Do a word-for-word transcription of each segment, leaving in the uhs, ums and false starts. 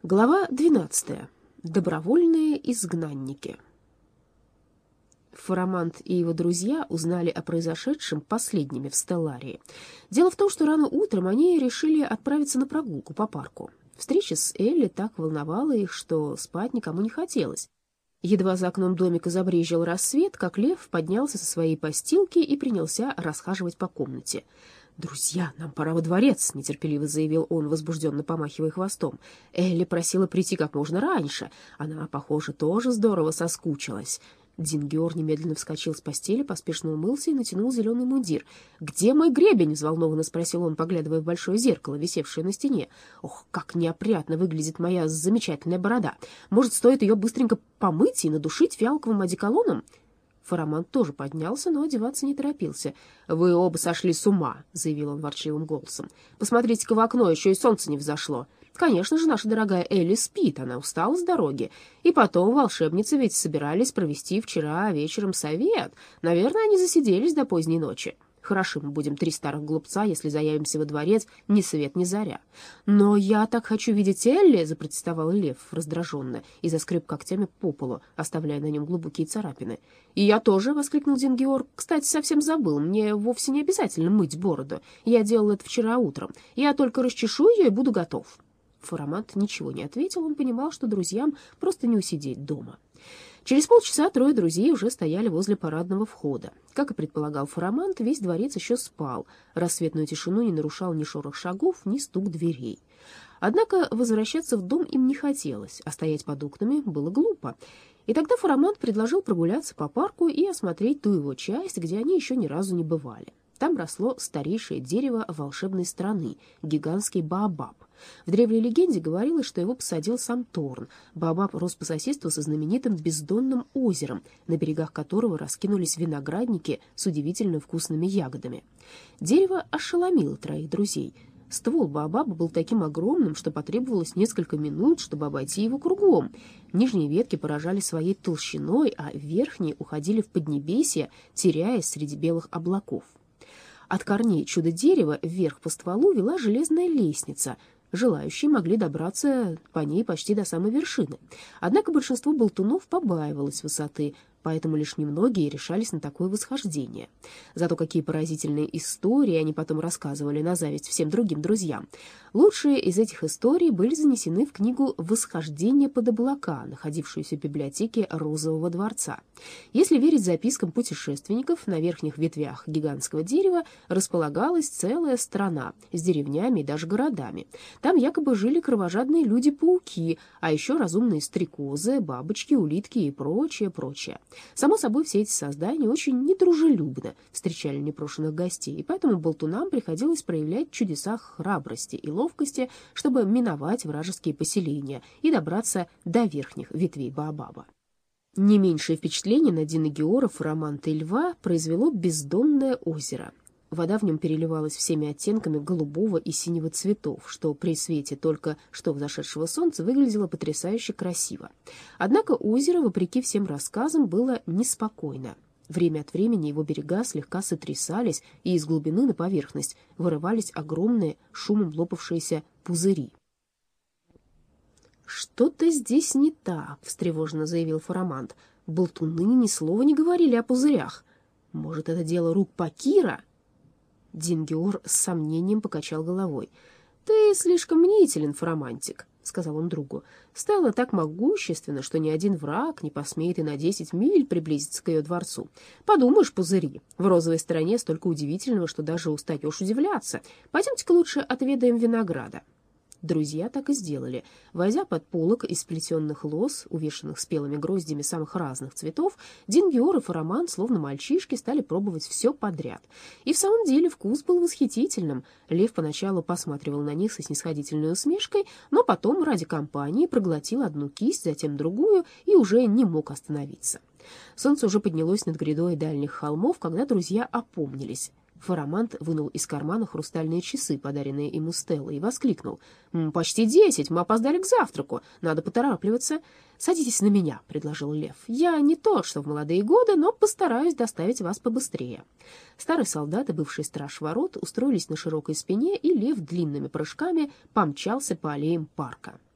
Глава двенадцатая. Добровольные изгнанники. Фарамант и его друзья узнали о произошедшем последними в Стелларии. Дело в том, что рано утром они решили отправиться на прогулку по парку. Встреча с Элли так волновала их, что спать никому не хотелось. Едва за окном домика забрезжил рассвет, как Лев поднялся со своей постилки и принялся расхаживать по комнате. «Друзья, нам пора во дворец», — нетерпеливо заявил он, возбужденно помахивая хвостом. «Элли просила прийти как можно раньше. Она, похоже, тоже здорово соскучилась». Дингер немедленно вскочил с постели, поспешно умылся и натянул зеленый мундир. «Где мой гребень?» — взволнованно спросил он, поглядывая в большое зеркало, висевшее на стене. «Ох, как неопрятно выглядит моя замечательная борода! Может, стоит ее быстренько помыть и надушить фиалковым одеколоном?» Фарамант тоже поднялся, но одеваться не торопился. «Вы оба сошли с ума», — заявил он ворчливым голосом. «Посмотрите-ка в окно, еще и солнце не взошло. Конечно же, наша дорогая Элли спит, она устала с дороги. И потом волшебницы ведь собирались провести вчера вечером совет. Наверное, они засиделись до поздней ночи. Хороши мы будем, три старых глупца, если заявимся во дворец ни свет ни заря». «Но я так хочу видеть Элли», — запротестовал Лев раздраженно и заскреб когтями по полу, оставляя на нем глубокие царапины. «И я тоже», — воскликнул Дингер. «Кстати, совсем забыл, мне вовсе не обязательно мыть бороду. Я делал это вчера утром. Я только расчешу ее и буду готов». Фарамант ничего не ответил, он понимал, что друзьям просто не усидеть дома. Через полчаса трое друзей уже стояли возле парадного входа. Как и предполагал Фарамант, весь дворец еще спал. Рассветную тишину не нарушал ни шорох шагов, ни стук дверей. Однако возвращаться в дом им не хотелось, а стоять под окнами было глупо. И тогда Фарамант предложил прогуляться по парку и осмотреть ту его часть, где они еще ни разу не бывали. Там росло старейшее дерево волшебной страны — гигантский баобаб. В древней легенде говорилось, что его посадил сам Торн. Баобаб рос по соседству со знаменитым бездонным озером, на берегах которого раскинулись виноградники с удивительно вкусными ягодами. Дерево ошеломило троих друзей. Ствол баобаба был таким огромным, что потребовалось несколько минут, чтобы обойти его кругом. Нижние ветки поражали своей толщиной, а верхние уходили в поднебесье, теряясь среди белых облаков. От корней чудо-дерева вверх по стволу вела железная лестница. Желающие могли добраться по ней почти до самой вершины. Однако большинство болтунов побаивалось высоты, поэтому лишь немногие решались на такое восхождение. Зато какие поразительные истории они потом рассказывали на зависть всем другим друзьям. Лучшие из этих историй были занесены в книгу «Восхождение под облака», находившуюся в библиотеке Розового дворца. Если верить запискам путешественников, на верхних ветвях гигантского дерева располагалась целая страна с деревнями и даже городами. Там якобы жили кровожадные люди-пауки, а еще разумные стрекозы, бабочки, улитки и прочее, прочее. Само собой, все эти создания очень недружелюбно встречали непрошенных гостей, и поэтому болтунам приходилось проявлять чудеса храбрости и ловкости, чтобы миновать вражеские поселения и добраться до верхних ветвей баобаба. Не меньшее впечатление на Дингера, Фараманта и Льва произвело бездонное озеро. Вода в нем переливалась всеми оттенками голубого и синего цветов, что при свете только что взошедшего солнца выглядело потрясающе красиво. Однако озеро, вопреки всем рассказам, было неспокойно. Время от времени его берега слегка сотрясались, и из глубины на поверхность вырывались огромные, шумом лопавшиеся пузыри. «Что-то здесь не так», — встревоженно заявил Фарамант. «Болтуны ни слова не говорили о пузырях. Может, это дело рук Пакира?» Дингер с сомнением покачал головой. «Ты слишком мнителен, Фарамантик», — сказал он другу. «Стелла так могущественна, что ни один враг не посмеет и на десять миль приблизиться к ее дворцу. Подумаешь, пузыри. В розовой стране столько удивительного, что даже устаешь удивляться. Пойдемте-ка лучше отведаем винограда». Друзья так и сделали. Возя под полог из сплетенных лоз, увешанных спелыми гроздями самых разных цветов, Дингер и Фарамант, словно мальчишки, стали пробовать все подряд. И в самом деле вкус был восхитительным. Лев поначалу посматривал на них со снисходительной усмешкой, но потом ради компании проглотил одну кисть, затем другую и уже не мог остановиться. Солнце уже поднялось над грядой дальних холмов, когда друзья опомнились. Фарамант вынул из кармана хрустальные часы, подаренные ему Стеллой, и воскликнул. «Почти десять, мы опоздали к завтраку, надо поторапливаться». «Садитесь на меня», — предложил Лев. «Я не тот, что в молодые годы, но постараюсь доставить вас побыстрее». Старый солдат и бывший страж ворот устроились на широкой спине, и Лев длинными прыжками помчался по аллеям парка.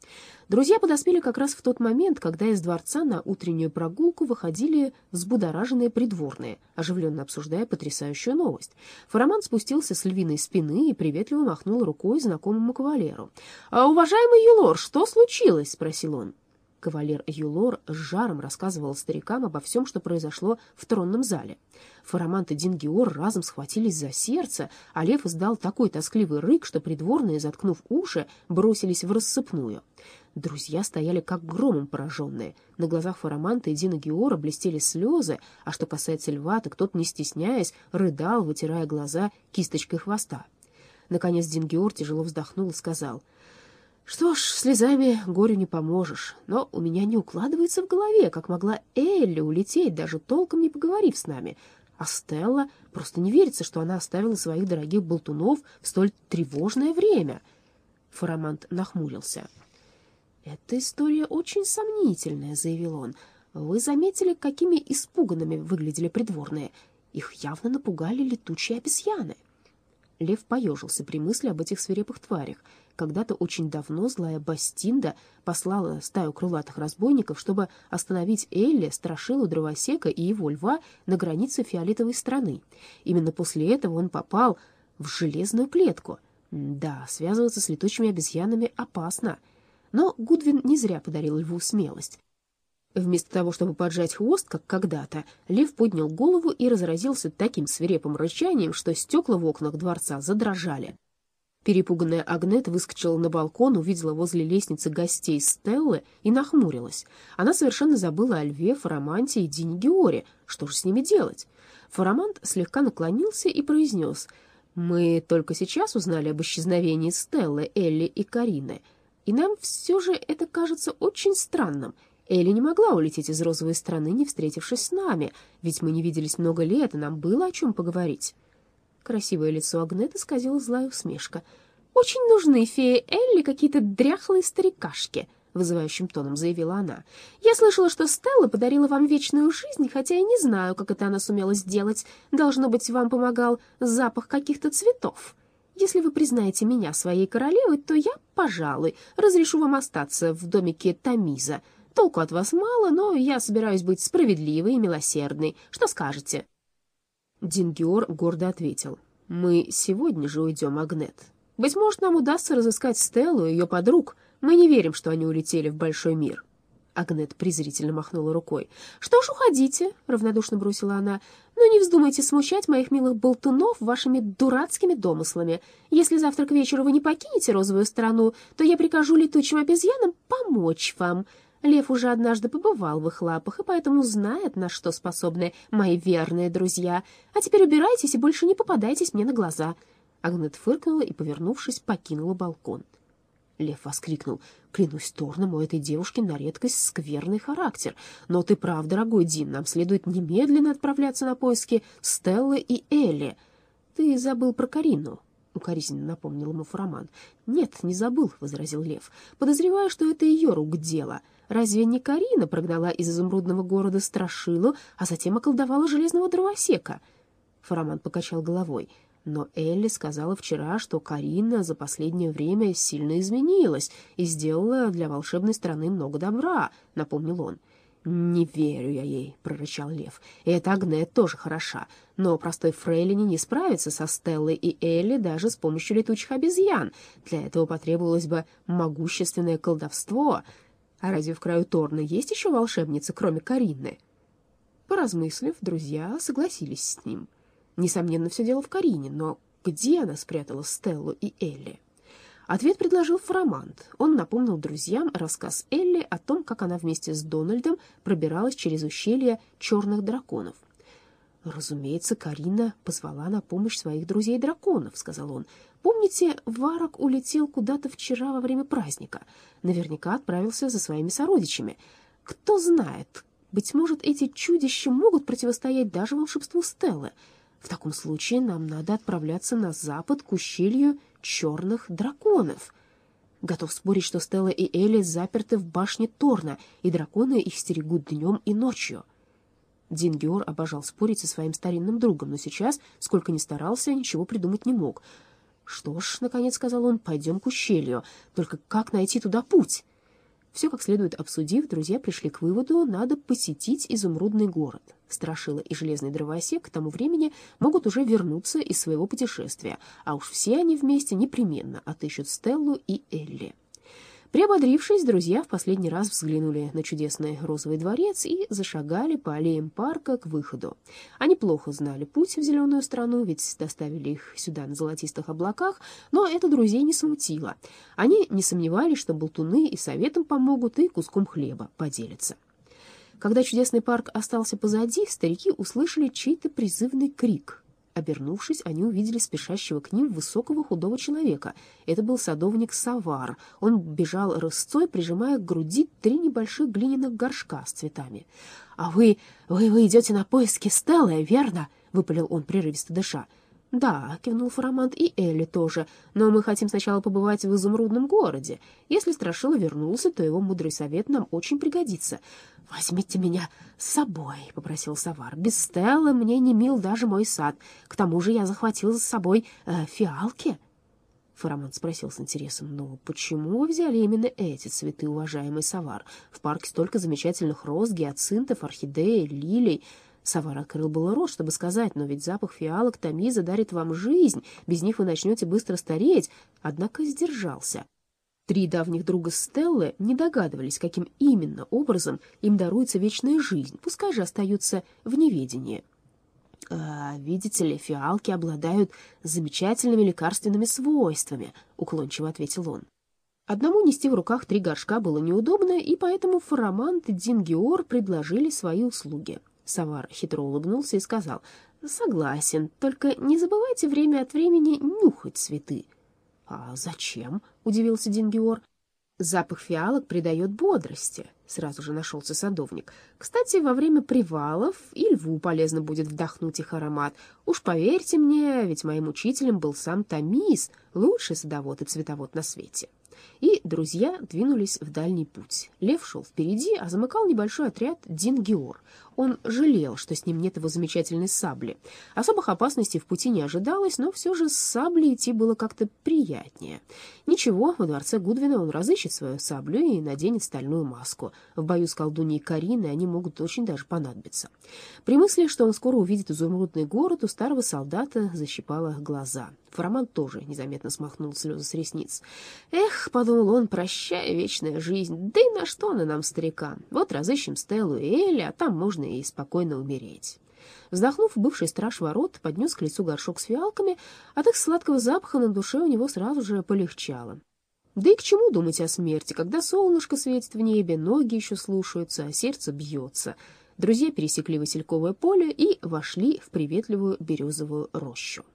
Друзья подоспели как раз в тот момент, когда из дворца на утреннюю прогулку выходили взбудораженные придворные, оживленно обсуждая потрясающую новость. Фарамант спустился с львиной спины и приветливо махнул рукой знакомому кавалеру. «А, уважаемый Юлор, что случилось?» — спросил он. Кавалер Юлор с жаром рассказывал старикам обо всем, что произошло в тронном зале. Фарамант и Дингиор разом схватились за сердце, а лев издал такой тоскливый рык, что придворные, заткнув уши, бросились в рассыпную. Друзья стояли как громом пораженные. На глазах Фараманта и Дингиора блестели слезы, а что касается льва, то тот, не стесняясь, рыдал, вытирая глаза кисточкой хвоста. Наконец Дингиор тяжело вздохнул и сказал: «Что ж, слезами горю не поможешь, но у меня не укладывается в голове, как могла Элли улететь, даже толком не поговорив с нами. А Стелла, просто не верится, что она оставила своих дорогих болтунов в столь тревожное время». Фарамант нахмурился. «Эта история очень сомнительная», — заявил он. «Вы заметили, какими испуганными выглядели придворные? Их явно напугали летучие обезьяны». Лев поежился при мысли об этих свирепых тварях. Когда-то очень давно злая Бастинда послала стаю крылатых разбойников, чтобы остановить Элли, страшилу дровосека и его льва на границе фиолетовой страны. Именно после этого он попал в железную клетку. Да, связываться с летучими обезьянами опасно. Но Гудвин не зря подарил льву смелость. Вместо того, чтобы поджать хвост, как когда-то, лев поднял голову и разразился таким свирепым рычанием, что стекла в окнах дворца задрожали. Перепуганная Агнет выскочила на балкон, увидела возле лестницы гостей Стеллы и нахмурилась. Она совершенно забыла о льве, Фараманте и Дингиоре. Что же с ними делать? Фарамант слегка наклонился и произнес: «Мы только сейчас узнали об исчезновении Стеллы, Элли и Карины, и нам все же это кажется очень странным. Элли не могла улететь из розовой страны, не встретившись с нами, ведь мы не виделись много лет, и нам было о чем поговорить». Красивое лицо Агнет исказила злая усмешка. «Очень нужны фее Элли какие-то дряхлые старикашки», — вызывающим тоном заявила она. «Я слышала, что Стелла подарила вам вечную жизнь, хотя я не знаю, как это она сумела сделать. Должно быть, вам помогал запах каких-то цветов. Если вы признаете меня своей королевой, то я, пожалуй, разрешу вам остаться в домике Тамиза. Толку от вас мало, но я собираюсь быть справедливой и милосердной. Что скажете?» Дингиор гордо ответил: «Мы сегодня же уйдем, Агнет. Быть может, нам удастся разыскать Стеллу и ее подруг. Мы не верим, что они улетели в большой мир». Агнет презрительно махнула рукой. «Что ж, уходите», — равнодушно бросила она. «Но не вздумайте смущать моих милых болтунов вашими дурацкими домыслами. Если завтра к вечеру вы не покинете розовую страну, то я прикажу летучим обезьянам помочь вам. Лев уже однажды побывал в их лапах, и поэтому знает, на что способны мои верные друзья. А теперь убирайтесь и больше не попадайтесь мне на глаза». Агнет фыркнула и, повернувшись, покинула балкон. Лев воскликнул: «Клянусь Торном, у этой девушки на редкость скверный характер. Но ты прав, дорогой Дин, нам следует немедленно отправляться на поиски Стеллы и Элли». «Ты забыл про Карину», — укоризненно напомнил ему Фарамант. «Нет, не забыл», — возразил Лев. «Подозреваю, что это ее рук дело. Разве не Карина прогнала из изумрудного города Страшилу, а затем околдовала железного дровосека?» Фарамант покачал головой. «Но Элли сказала вчера, что Карина за последнее время сильно изменилась и сделала для волшебной страны много добра», — напомнил он. «Не верю я ей», — прорычал Лев. «И эта Агнет тоже хороша, но простой фрейлине не справится со Стеллой и Элли даже с помощью летучих обезьян. Для этого потребовалось бы могущественное колдовство. А разве в краю Торна есть еще волшебницы, кроме Карины?» Поразмыслив, друзья согласились с ним. Несомненно, все дело в Карине, но где она спрятала Стеллу и Элли? Ответ предложил Фарамант. Он напомнил друзьям рассказ Элли о том, как она вместе с Дональдом пробиралась через ущелье черных драконов. «Разумеется, Карина позвала на помощь своих друзей-драконов», — сказал он. «Помните, Варок улетел куда-то вчера во время праздника? Наверняка отправился за своими сородичами. Кто знает, быть может, эти чудища могут противостоять даже волшебству Стеллы. В таком случае нам надо отправляться на запад к ущелью черных драконов. Готов спорить, что Стелла и Элли заперты в башне Торна, и драконы их стерегут днем и ночью». Дингиор обожал спорить со своим старинным другом, но сейчас, сколько ни старался, ничего придумать не мог. «Что ж, — наконец сказал он, — пойдем к ущелью. Только как найти туда путь?» Все как следует обсудив, друзья пришли к выводу, надо посетить изумрудный город. Страшила и железный дровосек к тому времени могут уже вернуться из своего путешествия, а уж все они вместе непременно отыщут Стеллу и Элли. Приободрившись, друзья в последний раз взглянули на чудесный розовый дворец и зашагали по аллеям парка к выходу. Они плохо знали путь в зеленую страну, ведь доставили их сюда на золотистых облаках, но это друзей не смутило. Они не сомневались, что болтуны и советом помогут, и куском хлеба поделятся. Когда чудесный парк остался позади, старики услышали чей-то призывный крик. Обернувшись, они увидели спешащего к ним высокого худого человека. Это был садовник Савар. Он бежал рысцой, прижимая к груди три небольших глиняных горшка с цветами. — А вы, вы, вы идете на поиски Стеллы, верно? — выпалил он, прерывисто дыша. — Да, — кивнул Фарамант, — и Элли тоже. Но мы хотим сначала побывать в изумрудном городе. Если Страшила вернулся, то его мудрый совет нам очень пригодится. — Возьмите меня с собой, — попросил Савар. — Без Стеллы мне не мил даже мой сад. К тому же я захватил с собой э, фиалки. Фарамант спросил с интересом: — Ну, почему вы взяли именно эти цветы, уважаемый Савар? В парке столько замечательных роз, гиацинтов, орхидей, лилий. Савар открыл было рот, чтобы сказать: но ведь запах фиалок Тамиза дарит вам жизнь, без них вы начнете быстро стареть, однако сдержался. Три давних друга Стеллы не догадывались, каким именно образом им даруется вечная жизнь, пускай же остаются в неведении. «А, видите ли, фиалки обладают замечательными лекарственными свойствами», — уклончиво ответил он. Одному нести в руках три горшка было неудобно, и поэтому Фарамант и Дингиор предложили свои услуги. Савар хитро улыбнулся и сказал: «Согласен, только не забывайте время от времени нюхать цветы». «А зачем?» — удивился Дингиор. «Запах фиалок придает бодрости», — сразу же нашелся садовник. «Кстати, во время привалов и льву полезно будет вдохнуть их аромат. Уж поверьте мне, ведь моим учителем был сам Тамиз, лучший садовод и цветовод на свете». И друзья двинулись в дальний путь. Лев шел впереди, а замыкал небольшой отряд Дингиор. Он жалел, что с ним нет его замечательной сабли. Особых опасностей в пути не ожидалось, но все же с саблей идти было как-то приятнее. Ничего, во дворце Гудвина он разыщет свою саблю и наденет стальную маску. В бою с колдуньей Кариной они могут очень даже понадобиться. При мысли, что он скоро увидит изумрудный город, у старого солдата защипало глаза. Фарамант тоже незаметно смахнул слезы с ресниц. «Эх, — подумал он, — прощай, вечная жизнь, да и на что она нам, старикам? Вот разыщем Стеллу и Элли, а там можно и спокойно умереть». Вздохнув, бывший страж ворот поднес к лицу горшок с фиалками, от их сладкого запаха на душе у него сразу же полегчало. Да и к чему думать о смерти, когда солнышко светит в небе, ноги еще слушаются, а сердце бьется? Друзья пересекли Васильковое поле и вошли в приветливую березовую рощу.